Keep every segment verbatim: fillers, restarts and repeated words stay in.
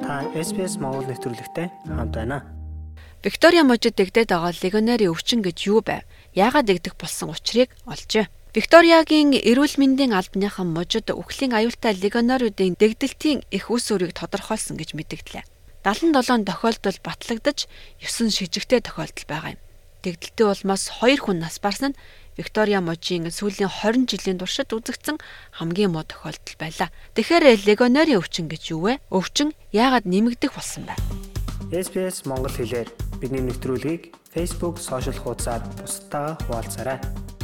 Та эс би эс Монгол нэвтрүүлэгтэй хамт байна. Виктория мужид дэгдээд байгаа легионерийн өвчин гэж юу байв? Яагаад дэгдэх болсон учрыг олжээ. Викториягийн эрүүл мэндийн албаныхан мужид үхлийн аюултай легионеруудын дэгдэлтийн их үс үрийг тодорхойлсон гэж мэдэгдлээ. дагалан долоон тохиолдол батлагдаж ёсон шижигтэй тохиолдол байгаа юм. Дэгдэлтийн улмаас хоёр хүн нас барсан нь Виктория мужийн сүүлийн хорин жилийн туршид үзэгдсэн хамгийн муу тохиолдол байлаа. Тэгэхээр легионерийн өвчин гэж юу вэ? Өвчин яагаад нэмэгдэх болсон бэ? эс би эс Монгол хэлээр бидний нэвтрүүлгийг Facebook сошиал хуудасаар бусдаа хуваалцаарай.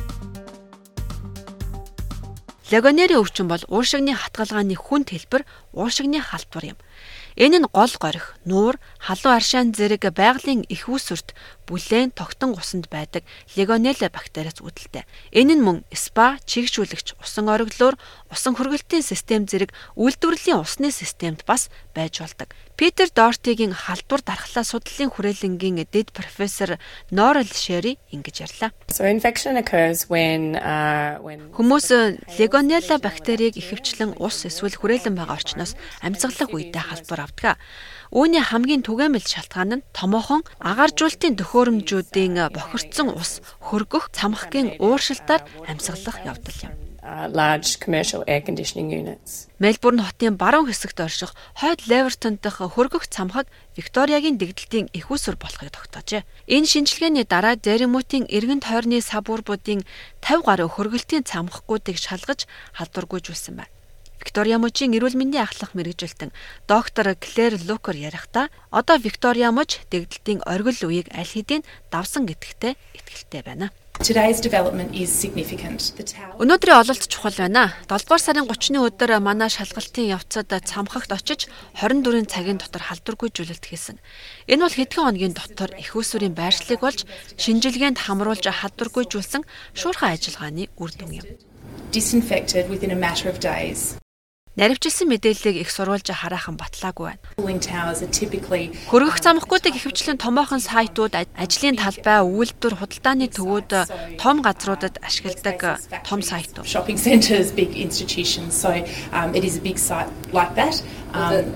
Легионерийн өвчин бол уушигны хатгалгааны хүнд хэлбэр, уушигны халтвар юм. Энэ нь гол горих, нуур, халуун аршаан зэрэг байгалийн их үсвэрт бүлээн тогтон усанд байдаг легионелла бактериас үүдэлтэй. Энэ нь мөн спа, чигшүүлэгч, усан ориглоор, усан хөргөлтийн систем зэрэг үйлдвэрлэлийн усны системд бас байж болдог. Питер Дортигийн халдвар дархлаа судлалын хүрээлэнгийн дэд профессор Норел Шери ингэж ярьлаа. So infection occurs when uh when Хүмүүс легионелла бактерийг ихэвчлэн ус эсвэл хүрээлэн байгаа орчноос амьсгалах үедээ халдвар авдаг. Үүний хамгийн түгээмэл шалтгаан нь томоохон агааржуулалтын төхөөрөмжүүдийн бохирдсон ус хөргөх цамхгийн ууршилтаар амьсгалах явдал юм. large commercial air conditioning units. Мельбурн хотын баруун хэсэгт орших Хойд Левертон дахь хөргөх цамхаг Викториягийн дэгдэлтийн их үсвэр болохыг тогтоожээ. Энэ шинжилгээний дараа Зэремутийн эргэн тойрны сабурбуудын тавь гаруй хөргөлтийн цамхгуудыг шалгаж халдваргүйжүүлсэн байна. Виктория мужийн эрүүл мэндийн ахлах мэргэжилтэн доктор Клэр Лукер ярихдаа одоо Виктория муж дэгдэлтийн оргил үеийг аль хэдийн давсан гэдэгтээ итгэлтэй байна. Today's development is significant. The tower Өнөөдрийн ололт чухал байна. долдугаар сарын гуравны өдөр манай шалгалтын явцад цамхагт очиж хорин дөрвийн цагийн дотор халдваргүйжүүлэлт хийсэн. Энэ бол хэдхэн хоногийн дотор их үсвэрийн байршлыг болж шинжилгээнд хамруулж халдваргүйжүүлсэн шуурхай ажиллагааны үр дүн юм. disinfected within a matter of days. Наривчилсан мэдээллийг их сурвалж хараахан батлаагүй байна. Cooling towers are typically Хөргөх цамхгуудыг ихэвчлэн томоохон сайтууд, ажлын талбай, үйлдвэр, худалдааны төвүүд, том газруудад ашигладаг том сайтууд. shopping centres, big institutions. So um, it is a big site like that. Um,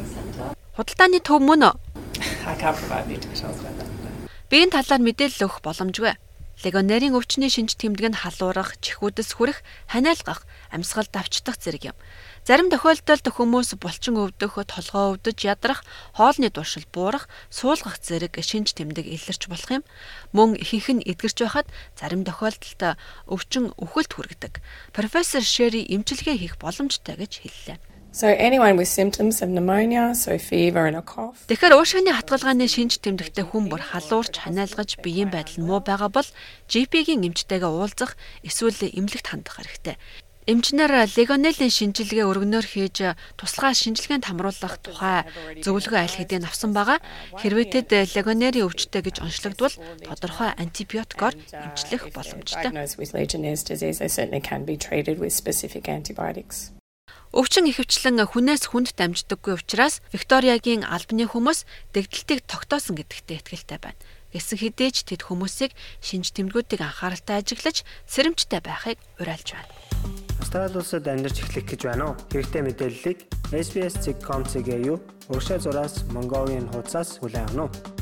Худалдааны төв мөн I can't provide the details about that. биеийн талаар мэдээлэл өгөх боломжгүй. Легионерийн өвчний шинж тэмдэг нь халуурах, чихүүдс хүрэх, ханиалгах, амьсгал давчдах зэрэг юм. Зарим тохиолдолд хүмүүс булчин өвдөх, толгой өвдөж ядрах, хоолны дуршил буурах, суулгах зэрэг шинж тэмдэг илэрч болох юм. Мөн ихэнх нь эдгэрч байхад зарим тохиолдолд өвчин үхэлд хүргэдэг. Профессор Шери эмчилгээ хийх боломжтой гэж хэллээ. So anyone with symptoms of pneumonia, so fever and a cough. Тэгэхээр уушигны хатгалгааны шинж тэмдэгтэй хүн бүр халуурч ханиалгаж биеийн байдал нь муу байгаа бол джи пи-гийн эмчтэйгээ уулзах эсвэл эмнэлэгт хандах хэрэгтэй. Эмчнэр легионеллийн шинжилгээ өргөнөөр хийж тусгай шинжилгээнд хамруулах тухай зөвлөгөө аль хэдийн авсан байгаа. Хэрвээ тэд легионерийн өвчтэй гэж онцлогдвол тодорхой антибиотикоор эмчлэх боломжтой. Diagnosed with Legionnaire's disease, they certainly can be treated with specific antibiotics. Өвчин ихэвчлэн хүнээс хүнд дамждаггүй учраас Викториягийн албаны хүмүүс дэгдэлтийг тогтоосон гэдэгтээ итгэлтэй байна. Гэсэн хэдий ч тэд хүмүүсийг шинж тэмдгүүдийг анхааралтай ажиглаж сэрэмжтэй байхыг уриалж байна. Австрали улсад амьдарч эхлэх гэж байна уу? Хэрэгтэй мэдээллийг эс би эс точка ком точка эй ю урагшаа зураас Mongolian хуудасаас хүлээн авах нь.